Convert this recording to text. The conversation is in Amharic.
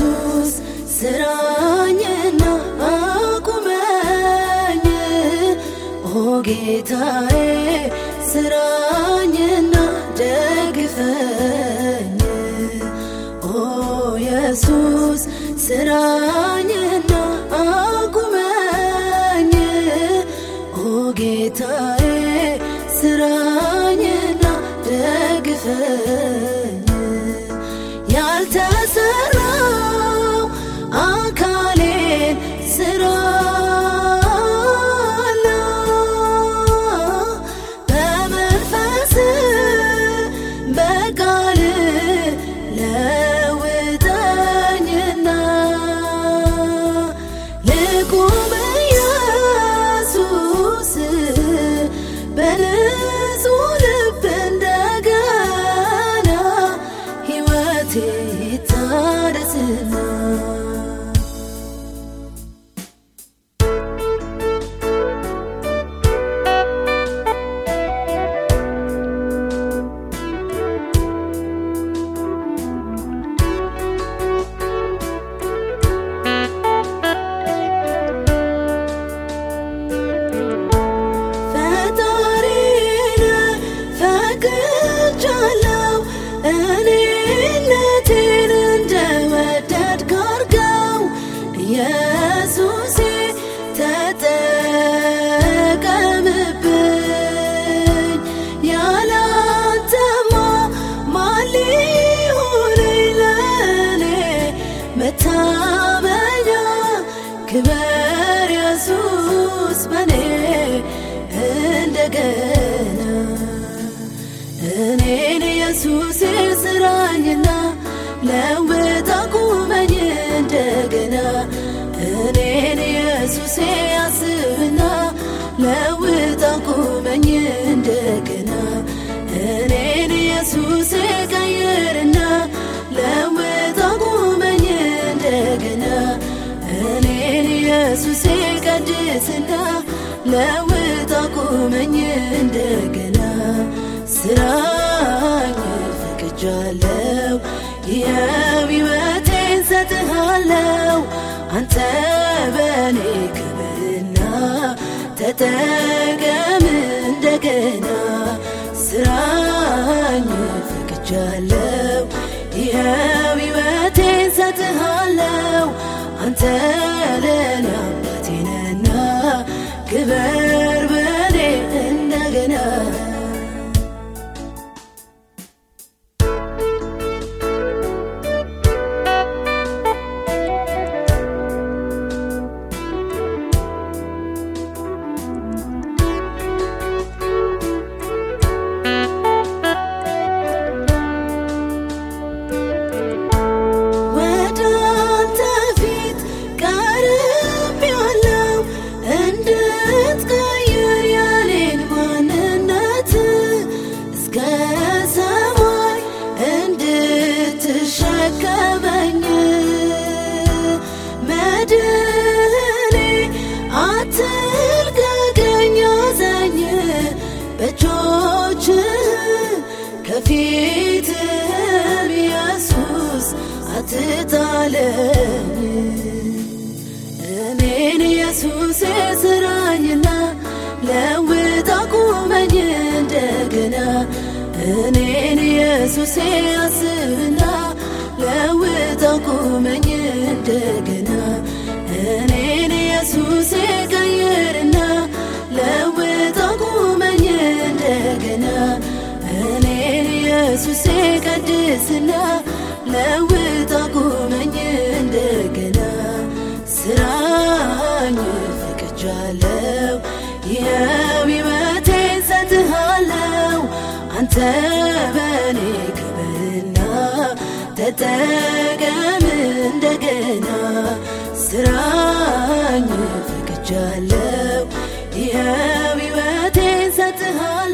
ኢየሱስ ስራኝና አቁመኝ ኦ ጌታዬ ስራኝና ደግፈኝ ኦ ኢየሱስ ስራኝና አቁመኝ ኦ ጌታዬ ስራኝና ደግፈኝ ያልተሰራው አካሌን ስራና በመንፈስ በቃል ለውጠኝና ልቁም ኢየሱስ በንጹህ ልብ እንደገና ሕይወቴ ይታደስና እኔነቴን እንደወደድክ አድርገው ኢየሱሴ ተጠቀምብኝ ያላንተማ ማን ሊሆነኝ ለእኔ መታመኛ ክበር ኢየሱስ በኔ እንደገና እኔን ኢየሱስ ስራኝና ለውጥ አቁመኝ እንደገና እኔን ኢየሱስ አስብና ለውጥ አቁመኝ እንደገና እኔን ኢየሱስ ቀይርና ለውጥ አቁመኝ እንደገና እኔን ኢየሱስ ቀድስና ለውጥ አቁመኝ እንደገና ስራኝ ፈቅጃለሁ ይኸው ሕይወቴን ሰጥሃለሁ አንተ በኔ ክበርና ተጠቀም እንደገና ስራኝ ፈቅጃለሁ ይኸው ሕይወቴን ሰጥሃለሁ አንተ ለኔ አባቴ ነህና ክበር በኔ እንደገና ከፊትም ኢየሱስ አትጣለኝ እኔን ኢየሱስ ስራኝና ለውጥ አቁመኝ እንደገና እኔን ኢየሱስ አስብና ለውጥ አቁመኝ እንደገና እኔን ኢየሱስ ቀይርና ለውጥ አቁመኝ እንደገና እኔን ኢየሱስ ቀድስና ለውጥ አቁመኝ እንደገና ስራኝ ፈቅጃለሁ ይኸው ሕይወቴን ሰጥሃለሁ አንተ በኔ ክበርና ተጠቀም እንደገና ስራኝ ፈቅጃለሁ ይኸው ሕይወቴን ሰጥሃለሁ